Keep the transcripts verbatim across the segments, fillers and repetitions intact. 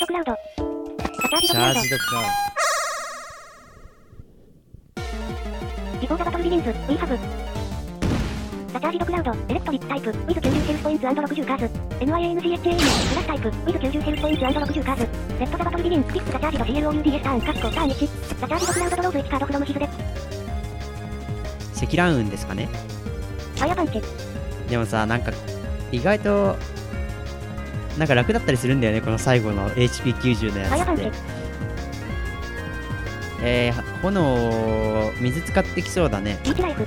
クラウド。 チャージドクラウド。ビフォーザバトルビギンズ、ウィーハブ。ザチャージドクラウド、エレクトリックタイプ、ウィズきゅうじゅうヘルスポインツ &ろくじゅう カーズ。エヌアイエーエヌジーエイチエーエム、プラスタイプ、ウィズきゅうじゅうヘルスポインツ &ろくじゅう カーズ。レッドザバトルビギン、クリックザチャージド シーエルオーユーディーエス ターン、カッコターンいち。ザチャージドクラウドドローズいちカードフロムヒズで。 積乱雲ですかね。 ファイアパンチ。 でもさ、なんか意外となんか楽だったりするんだよね、この最後の エイチピーきゅうじゅう のやつファイアパンチ。 って。えー、炎水使ってきそうだね。 リーチライフ。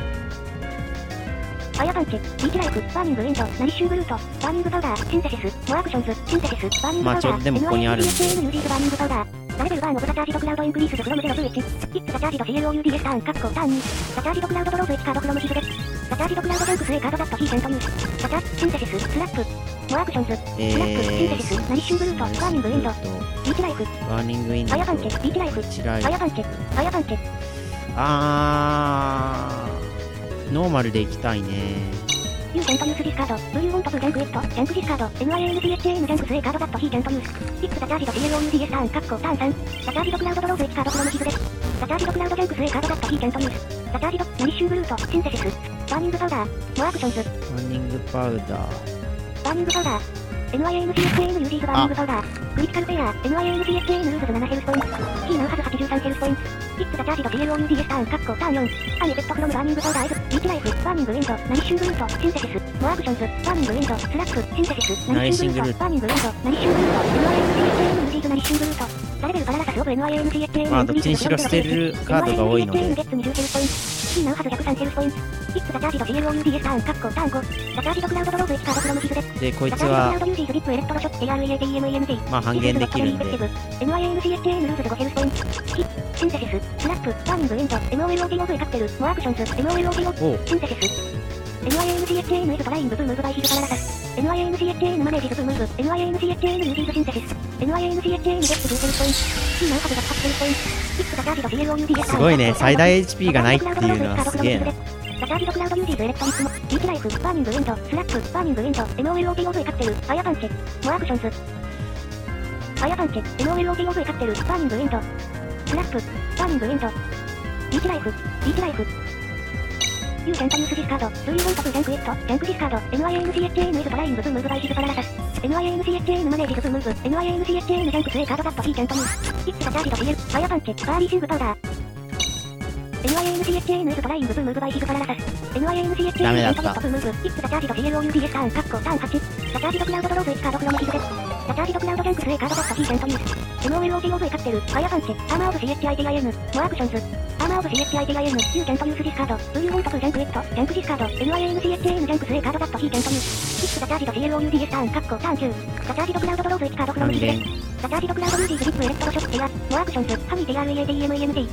ファイアパンチ、リーチライフ、バーニングウィンド、ナリッシュングルート、バーニングパウダー、シンセシス、モアクションズ、シンセシス、バーニングパウダー、 まあちょうどでもここにあるんでエヌアイエーエヌジーエイチエーエム ユージーズバーニングパウダー。ザレベルバーンオブザチャージドクラウドインクリースズフロムゼロツーいち。キックザチャージド シーエルオーユーディーエス ターン、カッコターンに。ザチャージドクラウドドローズいちカードフロムヒズで。ザチャージドクラウドジャンクス A カードダットヒーセントユース。ザチャーシンセシス、スラップ、モアクションズ、スラップ、シンセシス、ナリッシュングルート、バーニングウィンド、リーチライフ。 バーニングウィンド、 ファイアパンチ、リーチライフ。ファイアパンチ、ファイアパンチ。 あー、ノーマルでいきたいね。 ユーセントユースディスカード、ブリューウォントプジャンクエット、ジャンクディスカード、エヌアイエーエヌジーエイチエーエム ジャンクス A カードダットヒーセントユース。キックザチャージド シーエルオーユーディーエス ターン、カッコターンさん。ザチャージドクラウドドローズいちカードフロムヒズで。ザチャージドクラウドジャンクス A カードダットヒーセントユース。ザチャージド、ナリッシュングルート、シンセシス、バーニングパウダー、モアクションズ。 バーニングパウダー。 バーニングパウダー。エヌアイエーエヌジーエイチエーエム ユージーズバーニングパウダー。クリティカルフェア、エヌアイエーエヌジーエイチエーエム ルーズズななヘルスポイント。キーナウハズはちじゅうさんヘルスポイント。キックザチャージド シーエルオーユーディーエス ターン、カッコターンよん。アンエフェクトフロムバーニングパウダー F、リーチライフ、バーニングウィンド、ナリッシュングルート、シンセシス、モアクションズ、バーニングウィンド、スラック、シンセシス、ナリッシュングルート、バーニングウィンド、ナリッシュングルート、エヌアイエーエヌジーエイチエーエム ユージーズナリッシュングルート。ザレベルバララサスオブ エヌアイエーエヌジーエイチエーエムまあどっちにしろ捨てるカードが多いので。 ゲッツにじゅうヘルスポイント。キーナウハズひゃくさんヘルスポイント。キックザチャージド シーエルオーユーディーエス ターン、カッコターンご。ザチャージドクラウドドローズいちカードフロムヒズで。 で、こいつザチャージドクラはウドユージーズリップエレクトロショック エーアールイーエーティーエムイーエヌティー。 まあ半減できるんで。 エヌアイエーエヌジーエイチエーエム ルーズズごヘルスポイント。キック、シンセシス、スラップ、バーニングウィンド、エムオーエルオーティーオーブイカクテル、モアクションズ、エムオーエルオーティーオー、シンセシス。エヌアイエーエヌジーエイチエーエム is trying to move by his paralysis. エヌアイエーエヌジーエイチエーエム manages to move. エヌアイエーエヌジーエイチエーエム uses synthesis. エヌアイエーエヌジーエイチエーエム gets to health points. キーナウハズがはちヘルスポイント。キックザチャージド シーエルオーユーディーエスすごいね、最大 エイチピー がないっていうのはすげえな。 ザチャージドクラウドユージーズエレクトリックも、リーチライフ、バーニングウィンド、スラップ、バーニングウィンド、エムオーエルオーティーオーブイカクテル、ファイアパンチ、モアクションズ。ファイアパンチ、エムオーエルオーティーオーブイカクテル、バーニングウィンド、スラップ、バーニングウィンド、リーチライフ、リーチライフ。ユーセントユースディスカード、ブリューウォントプジャンクエット、ジャンクディスカード、エヌアイエーエヌジーエイチエーエム is trying to move by his paralysis. エヌアイエーエヌジーエイチエーエム manages to move. エヌアイエーエヌジーエイチエーエム ジャンクス A カードダットヒーセントユース。キックザチャージド シーエル、ファイアパンチ、バーリーシングパウダー。エヌアイエーエヌジーエイチエーエム is trying to move by his paralysis. エヌアイエーエヌジーエイチエーエム can't get to move. キックザチャージド シーエルオーユーディーエス ターン、カッコターンはち。ザチャージドクラウドドローズいちカードフロムヒズで。ザチャージドクラウドジャンクス A カードダットヒーセントユース。エムオーエルオーティーオーブイカクテル、ファイアパンチ、アーマーオブ シーエイチアイティーアイエム、モアクションズ。アーマーオブ シーエイチアイティーアイエム、ユーセントユースディスカード、ブリューウォントプジャンクエット、ジャンクディスカード、エヌアイエーエヌジーエイチエーエム ジャンクス A カードダットヒーセントユース。キックザチャージド シーエルオーユーディーエス ターン、カッコターンきゅう。ザチャージドクラウドドローズいちカードフロムヒズで。ザチャージドクラウドユージーズリップエレクトロショックエア、モアクションズ、ハミー ティーアールイーエーティーエムイーエヌティー。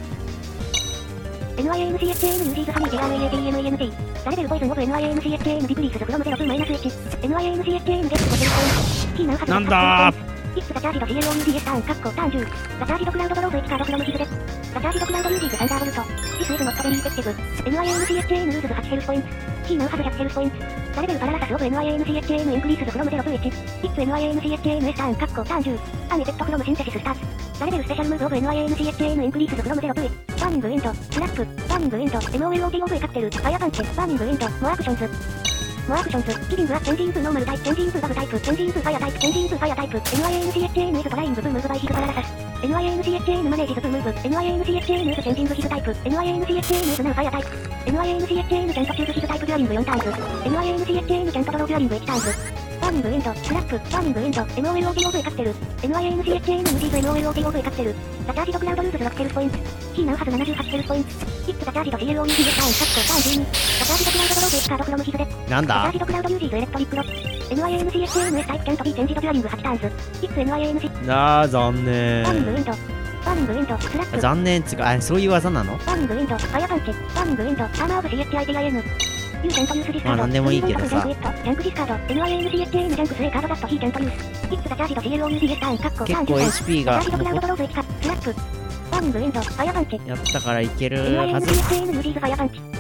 エヌアイエーエヌジーエイチエーエム ユージーズハミー ティーアールイーエーティーエムイーエヌティー。ザレベルポイズンオブ エヌアイエーエヌジーエイチエーエム ディクリースズフロムゼロツーマイナスいち。エヌアイエーエヌジーエイチエーエム ゲットごヘルスポイント。キーナウハズなんだー。 キックザチャージド シーエルオーユーディーエス ターン、カッコターンじゅう。ザチャージドクラウドドローズいちカードフロムヒズで。ザチャージドクラウドユージーズサンダーボルト。シスイズノットベリーエフェクティブ。エヌアイエーエヌジーエイチエーエム ルーズズはちヘルスポイント。キーナウハズひゃくヘルスポイント。ザレベルパララサスオブ エヌアイエーエヌジーエイチエーエム インクリースズフロムゼロツーいち。キック エヌアイエーエヌジーエイチエーエム S ターン、カッコターンじゅう。アンエフェクトフロムシンセシススターツ。ザレベルスペシャルムーブオブ エヌアイエーエヌジーエイチエーエム インクリースズフロムゼロツーいち。バーニングウィンド、スラップ、バーニングウィンド、エムオーエルオーティーオーブイカクテル、ファイアパンチ、バーニングウィンド、モアクションズ。モアクションズ、ギビングはチェンジイントゥノーマルタイプ、チェンジイントゥバブタイプ、チェンジイントゥファイアタイプ、チェンジイントゥファイアタイプ、エヌアイエーエヌジーエイチエーエム is trying to move by his paralysis. エヌアイエーエヌジーエイチエーエム manages to move. エヌアイエーエヌジーエイチエーエム is changing his type. エヌアイエーエヌジーエイチエーエム is now fire type. エヌアイエーエヌジーエイチエーエム can't choose his type during よんターンズ。エヌアイエーエヌジーエイチエーエム can't draw during いちターンズ。バーニングウィンド、スラップ、バーニングウィンド、エムオーエルオーティーオーブイカクテル、エヌアイエーエヌジーエイチエーエム uses エムオーエルオーティーオーブイカクテル、ザチャージドクラウドルーズズろくヘルスポイント、キーナウハズななじゅうはちヘルスポイント、キックザチャージド シーエルオーユーディーエス ターン、カッコターンじゅうに、ザチャージドクラウドドローズいちカードフロムヒズで、 なんだザチャージドクラウドユージーズエレクトリックロ、エヌアイエーエヌジーエイチエーエム S タイプ can't be changed during はちターンズ、キック エヌアイエーエヌジー、 あー残念。 バーニングウィンド、バーニングウィンド、スラップ、 残念つか、あ、そういう技なの？ バーニングウィンド、ファイアパンチ、バーニングウィンド、アーマーオブ シーエイチアイティーアイエム。ユーセントユースディスカード、 まあ何でもいいけどさ。 ジャンクエット、ジャンクディスカード、エヌアイエーエヌジーエイチエーエム ジャンクス A カードダットヒーセントユース。キックザチャージド シーエルオーユーディーエス ターン、カッコ結構 エイチピー がザチャージドクラウドドローズいちカ、スラップ、バーニングウィンド、ファイアパンチ。 やったからいけるエヌアイエーエはず。 ヌジーエイチエーエム ユージーズファイアパンチ。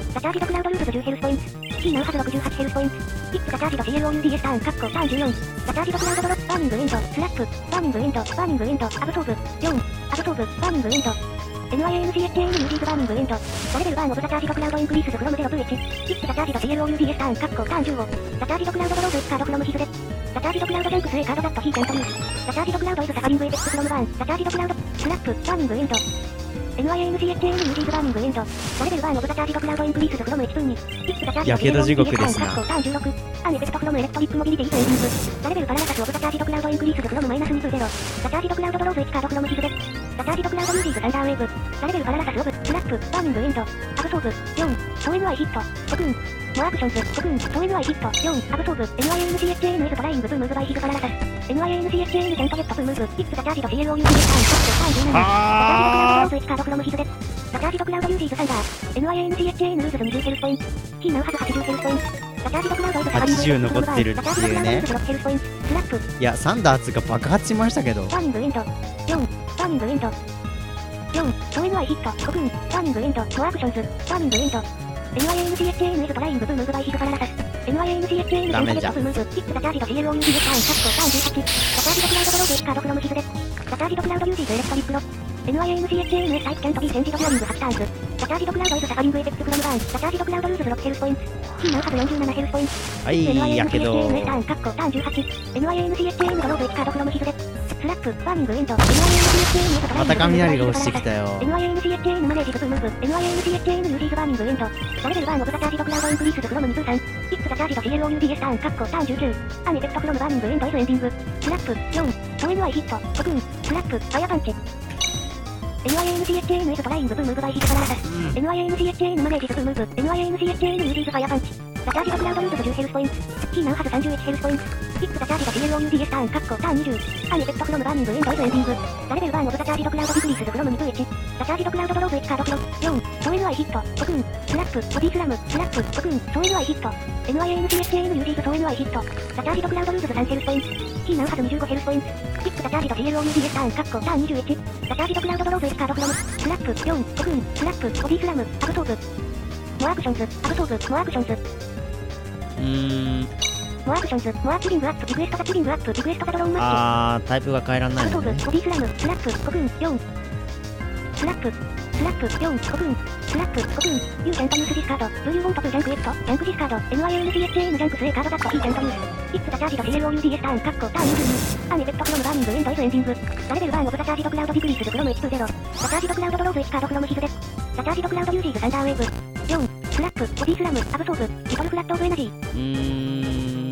ザチャージドクラウドルーズズじゅうヘルスポイント。キーナウハズろくじゅうはちヘルスポイント。イッツザチャージド シーエルオーユーディーエス ターン、カッコターンじゅうよん。ザチャージドクラウドドロップ、バーニングウィンド、スラップ、バーニングウィンド、バーニングウィンド、アブソーブ、よん、アブソーブ、バーニングウィンド。エヌアイエヌジーエイチエーエヌ ユーディーズバーニングウィンド。ザレベルバーンオブザチャージドクラウドインクリースズフロムゼロブイワン。イッツザチャージド シーエルオーユーディーエス ターン、カッコターンじゅうご。ザチャージドクラウドドローズいちカードフロムヒズデ。ザチャージドクラウドジャンクス A カードダットヒーキャントユース。ザチャージドクラウドイズサファリングエペックスフロムバーン。ザチャージドクラウド、スラップ、バーニングウィンド。エヌアイエヌジーエイチエーエヌ ユーディーズバーニングウィンド。ザレベルバーンオブザチャージドクラウドインクリースズフロムいち分に。 やけど地獄ですな。 カッコターンじゅうろく。アンエフェクトフロムエレクトリックモビリティイズエンディング。ザレベルパララサスオブザチャージドクラウドインクリースズフロムマイナスにじゅうゼロ。ザチャージドクラウドドローズいちカードフロムヒズデ。ザチャージドクラウドユーディーズサンダーウェーブ。ザレベルパララサスオブ、スラップ、バーニングウィンド。アブソーブ、よん、ソー エヌアイ ヒット、トクン。モアクションズ、トクン、ソー エヌアイ ヒット、よん、アブソーブ、エヌアイエヌジーエイチエーエヌ イズトライングブームーブバイヒグパララサス。エヌアイエヌジーエイチエーエヌ ジャントゲットブームーブ、イッツザチャージド シーエルオーユーディーエス ターン、カッコターンじゅうなな。ザチャージドクラウドドローズいちカードフロムヒズデ。ザチャージドクラウドユーディーズサンダー。エヌアイエヌジーエイチエーエヌ ルーズズにじゅうヘルスポイント。キーナウハズはちじゅうヘルスポイント。ザチャージドクラウドイズサファリングエペックスフロムバーン。 はちじゅう残ってるっていうね。 ザチャージドクラウドイズろくヘルスポイント。スラップ。 いや、サンダーツが爆発しましたけど。 バーニングウィンド。よん、バーニングウィンド。よん、ソー エヌアイ ヒット、トクン、バーニングウィンド、モアクションズ、バーニングウィンド。エヌアイエヌジーエイチエーエヌ イズトライングブームーブバイヒグパララサス。エヌアイエヌジーエイチエーエヌ ジャントゲットブームーブ、イッツザチャージド シーエルオーユーディーエス ターン、カッコターンじゅうはち。ザチャージドクラウドドローズいちカードフロムヒズデ。ザチャージドクラウドユーディーズエレクトリックロ。エヌアイエヌジーエイチエーエヌ エス タイプキャントビーセンジドデュアリングはちターンズ。ザチャージドクラウドイズサファリングエペックスフロムバーン。ザチャージドクラウドルーズズろくヘルスポイント。キーナウハズよんじゅうななヘルスポイント。 はい、やけど。 エヌアイエヌジーエイチエーエヌ ターン、カッコターンじゅうはち。エヌアイエヌジーエイチエーエヌ ドローズいちカードフロムヒズデ。スラップ、バーニングウィンド。エヌアイエヌジーエイチエーエヌ イズトライングブームーブバイヒグパララサス。 また雷が落ちてきたよ。 エヌアイエヌジーエイチエーエヌ マネージズブームーブ。エヌアイエヌジーエイチエーエヌ ユーディーズバーニングウィンド。ザレベルバーンオブザチャージドクラウドインクリースズフロムにじゅうさん。イッツザチャージド シーエルオーユーディーエス ターン、カッコターンじゅうきゅう。アンエフェクトフロムバーニングウィンドイズエンディング。スラップ、よん、ソー エヌアイ ヒット、トクン、スラップ、ファイアパンチ。エヌアイエヌジーエイチエーエヌ イズトライングブームーブバイヒグパララサス。エヌアイエヌジーエイチエーエヌ マネージズブームーブ。エヌアイエヌジーエイチエーエヌ ユーディーズファイアパンチ。ザチャージドクラウドルーズじゅうヘルスポイント。キーナウハズさんじゅういちヘルスポイント。イッツザチャージド シーエルオーユーディーエス ターン、カッコターンにじゅう。アンエフェクトフロムバーニングウィンドイズエンディング。ザレベルバーンオブザチャージドクラウドディクリースズフロムにじゅういち。ザチャージドクラウドドローズいちカードフロム。よん、ソー エヌアイ ヒット、トクン、スラップ、ボディスラム、スラップ、トクン、ソー エヌアイ ヒット。エヌアイエヌジーエイチエーエヌ ユーディーズソー エヌアイ ヒット。ザチャージドクラウドルーズさんヘルスポイント。キーナウハズにじゅうごヘルスポイント。イッツザチャージド シーエルオーユーディーエス ターン、カッコターンにじゅういち。ザチャージドクラウドドローズいちカードフロム。スラップ、よん、トクン、スラップ、ボディスラム、アブソーブ。モアクションズ、アブソーブ、モアクションズ。 うーん。 モアクションズ、モアキリングアップ、リクエストザキリングアップ、リクエストザドローンマッチ。 あー、タイプが変えらんないのね。 アブソーブ、ボディスラム、スラップ、トクン、よん。スラップ、スラップ、よん、トクン、スラップ、トクン、ユーキャントユースジスカード、ブルーウォントプジャンクエット、ジャンクジスカード、エヌアイエヌジーエイチエーエヌ ジャンクス A カードダットヒーキャントユース。イッツザチャージド シーエルオーユーディーエス ターン、カッコターンにじゅうに。アンエフェクトフロムバーニングウィンドイズエンディング。ザレベルバーンオブザチャージドクラウドディクリースズフロムいちにゼロ。ザチャージドクラウドドローズいちカードフロムヒズデ。ザチャージドクラウドユーディーズサンダーウェーブ。よん、スラップ、ボディスラム、アブソーブ、リトルフラットオブエナジー。 うーん。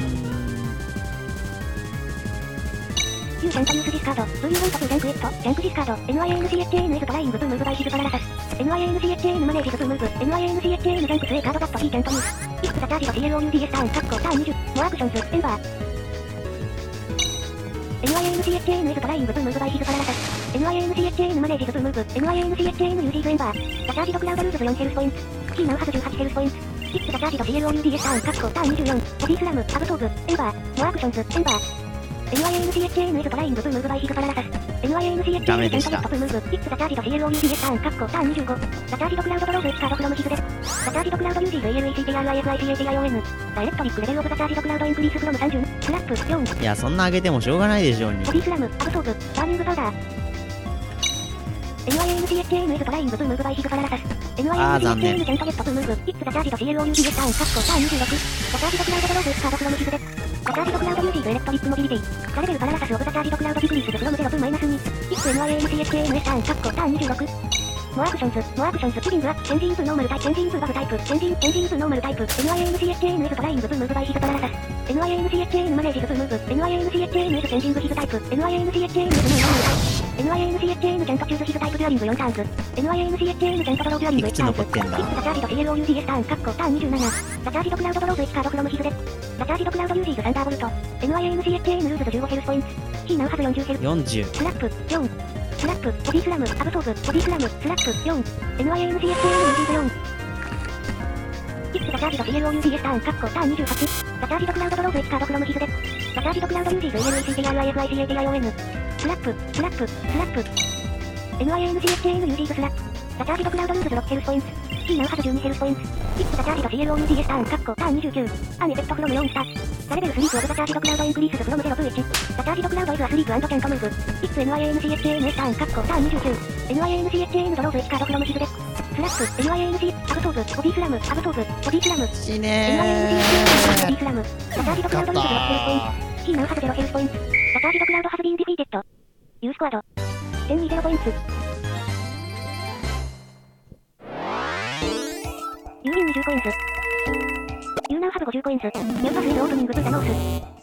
ユーキャントユースジスカード、ブルーウォントプジャンクエット、ジャンクジスカード、エヌアイエヌジーエイチエーエヌ イズトライングブームーブバイヒグパララサス。エヌアイエヌジーエイチエーエヌ マネージズブームーブ。エヌアイエヌジーエイチエーエヌ ジャンクス A カードダットヒーキャントユース。イッツザチャージド シーエルオーユーディーエス ターン、カッコターンにじゅう。モアクションズ、エンバー。エヌアイエヌジーエイチエーエヌ イズトライングブームーブバイヒグパララサス。エヌアイエヌジーエイチエーエヌ マネージズブームーブ。エヌアイエヌジーエイチエーエヌ ユーディーズエンバー。ザチャージドクラウドルーズズよんヘルスポイント。キーナウハズじゅうはちヘルスポイント。イッツザチャージド シーエルオーユーディーエス ターン、カッコターンにじゅうよん。ボディスラム、アブソーブ、エンバー。モアクションズ、エンバー。エヌアイエヌジーエイチエーエヌ イズトライングブームーブバイヒグパララサス。エヌアイエヌジーエイチエーエヌ ジャントゲットブームーブ。イッツザチャージド シーエルオーユーディーエス ターン、カッコターンにじゅうご。ザチャージドクラウドドローズいちカードフロムヒズデ。ザチャージドクラウドユーディーズ エーエルイーシーティーアールアイエフアイシーエーティーアイオーエヌ。ダイレクトリックレベルオブザチャージドクラウドインクリースフロムさんじゅう。スラップ、よん。 いや、そんな上げてもしょうがないでしょうに。 ボディスラム、アブソーブ、バーニングパウダー。エヌアイエヌジーエイチエーエヌ イズトライングブームーブバイヒグパララサス。エヌアイエヌジーエイチエーエヌ ジャントゲットブームーブ。イッツザチャージド シーエルオーユーディーエス ターン、カッコターンにじゅうろく。ザチャージドクラウドドローズいちカードフロムヒズデ。ザチャージドクラウドユーディーズエレクトリックモビリティ。ザレベルパララサスオブザチャージドクラウドディクリースズフロムゼロブマイナスに。イッツ エヌアイエヌジーエイチエーエヌ ターン、カッコターンにじゅうろく。モアクションズ、モアクションズ、キリングアップ、チェンジインプノーマルタイプ、チェンジインプバブタイプ、チェンジイン、チェンジインプノーマルタイプ、エヌアイエヌジーエイチエーエヌ イズトライングブームーブバイヒグパララサス。エヌアイエヌジーエイチエーエヌ マネージズブームーブ。エヌアイエヌジーエイチエーエヌ イズチェンジングヒズタイプ。エヌアイエヌジーエイチエーエヌ イズノーマルタイプ。エヌアイエヌジーエイチエーエヌ ジャントチューズヒズタイプデュアリングよんターンズ。エヌアイエヌジーエイチエーエヌ ジャントドローデュアリングいちターンズ。 いくつ残ってんだ。 イッツザチャージド シーエルオーユーディーエス ターン、カッコターンにじゅうなな。ザチャージドクラウドドローズいちカードフロムヒズデ。ザチャージドクラウドユーディーズサンダーボルト。エヌアイエヌジーエイチエーエヌ ルーズズじゅうごヘルスポイント。キーナウハズよんじゅうヘルス。 よんじゅう。 スラップ、よん。スラップ、ボディスラム、アブソーブ、ボディスラム、スラップ、よん。エヌアイエヌジーエイチエーエヌ ユーディーズよん。イッツザチャージド シーエルオーユーディーエス ターン、カッコターンにじゅうはち。ザチャージドクラウドドローズいちカードフロムヒズデ。ザチャージドクラウドユーディーズ エーエルイーシーティーアールアイエフアイシーエーティーアイオーエヌ。スラップ、スラップ、スラップ。エヌアイエヌジーエイチエーエヌ ユーディーズスラップ。ザチャージドクラウドルーズろくヘルスポイント。キーナウハズじゅうにヘルスポイント。 イップザチャージと シーエルオーユーディーエス ターン、カッコ、ターンにじゅうきゅう。アンエフェクトフロムよんスター。ザレベルスリープオブザチャージドクラウドインクリースズフロムゼロツーワン。ザチャージドクラウドイズアスリープアンドキャントムーブ。イップ エヌアイエーエヌシーエイチエーエヌエス ターン、カッコ、ターンにじゅうきゅう。エヌアイエーエヌシーエイチエーエヌ ドローズいちカードフロムシズデック。スラック、エヌアイエーエヌシー、アブトーブ、ボディスラム、アブトーブ、ボディスラム。 死エヌアイエーエヌシーエイチエーエヌ ボディスラム。ザチャージドクラウドイズゼロヘルスポイント。キーナウハズゼロヘルスポイント。ザチャージドクラウドハズビーンディフィーテッド。ユースコアド。てんにじゅうポイント。ユーウィンにじゅうコインズ。ユーナウハブごじゅうコインズ。ニューパスイズオープニングブータノース。